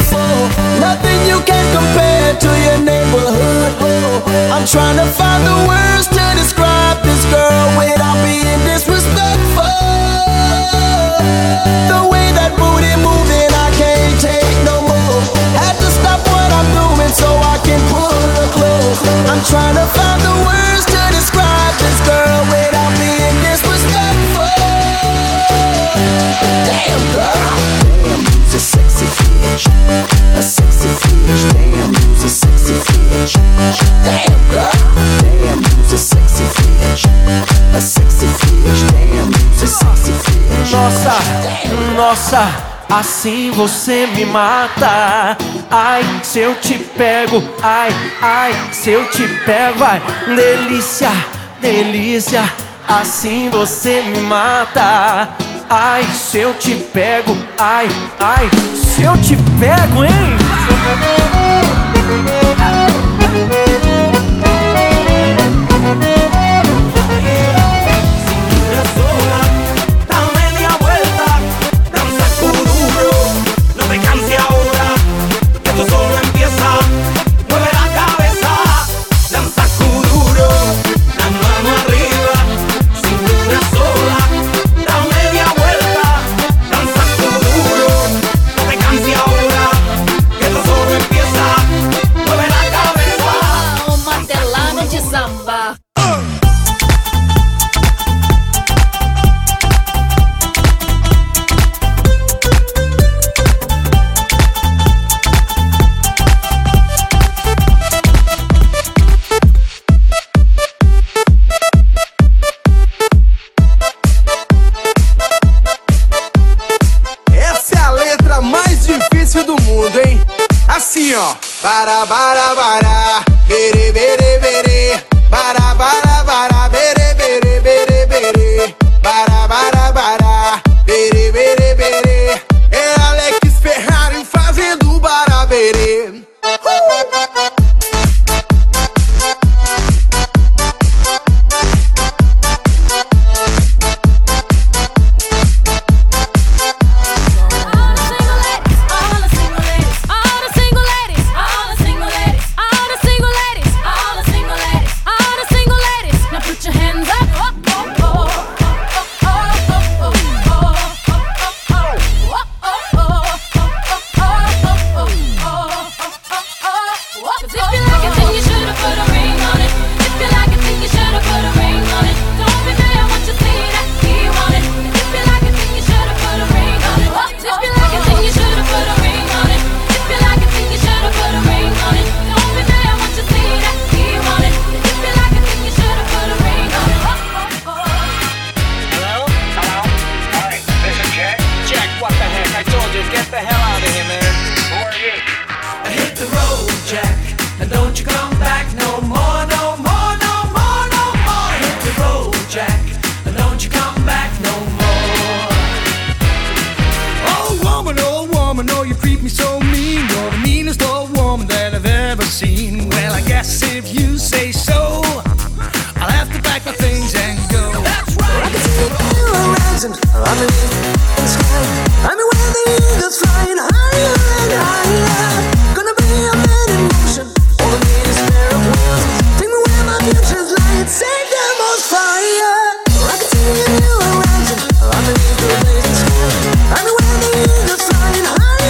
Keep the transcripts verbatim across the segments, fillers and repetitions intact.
beautiful. Nothing you can compare to your neighborhood. I'm trying to find the words to describe this girl without being disrespectful. The way that booty moving, I can't take no more. Had to stop what I'm doing so I can pull her close. I'm trying to find the words to describe this girl without being disrespectful. Damn girl, damn, you's a sexy bitch, a sexy bitch. Damn, you's a sexy bitch. Damn girl, damn, you's a sexy bitch, a sexy bitch. Damn, you's a sexy bitch. Nossa, nossa, assim você me mata. Ai, se eu te pego, ai, ai, se eu te pego, ai, delícia, delícia, assim você me mata. Ai, se eu te pego, ai, ai, se eu te pego, hein? Bara bara bara, bere bere bere, bara bara bara, bere bere bere bere, bara bara bara, bere bere bere. É Alex Ferrari fazendo barabere.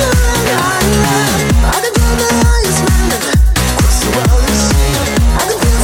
I can feel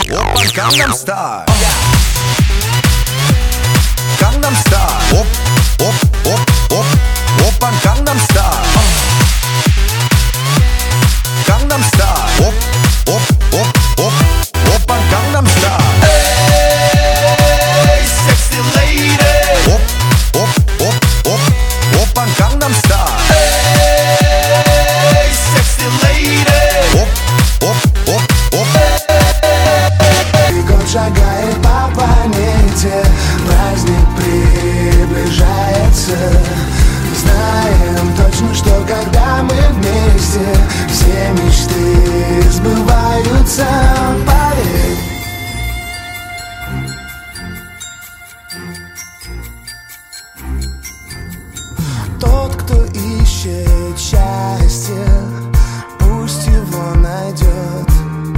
Опан Gangnam Style. Gangnam Style. Оп, оп, оп, оп. Опан Gangnam Style. Gangnam Style. Оп, оп, оп, оп. Опан Gangnam Style. Hey, sexy lady. Оп, оп, оп, оп. Опан Gangnam Style. Hey, sexy lady. Оп, оп, оп, оп. Год шагает по планете, праздник приближается. Знаем точно, что когда мы вместе, все мечты сбываются, поверь. Тот, кто ищет счастье, пусть его найдет.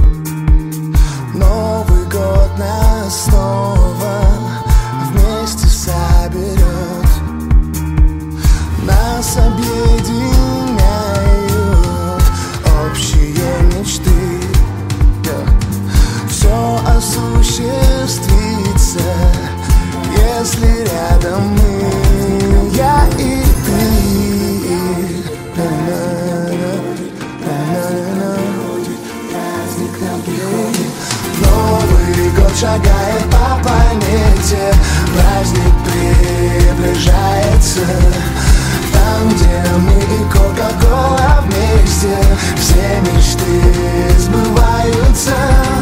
Новый год нас снова вместе соберет. Нас объединяют общие мечты. Все осуществится, если рядом мы, я и ты. Новый год шагает по планете, праздник приближается. Там, где мы и Кока-Кола вместе, все мечты сбываются.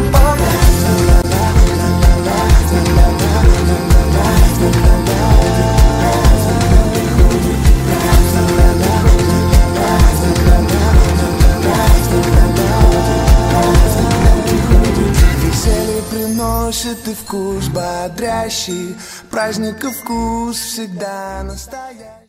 Веселье приносит и вкус бодрящий, праздника вкус всегда настоящий.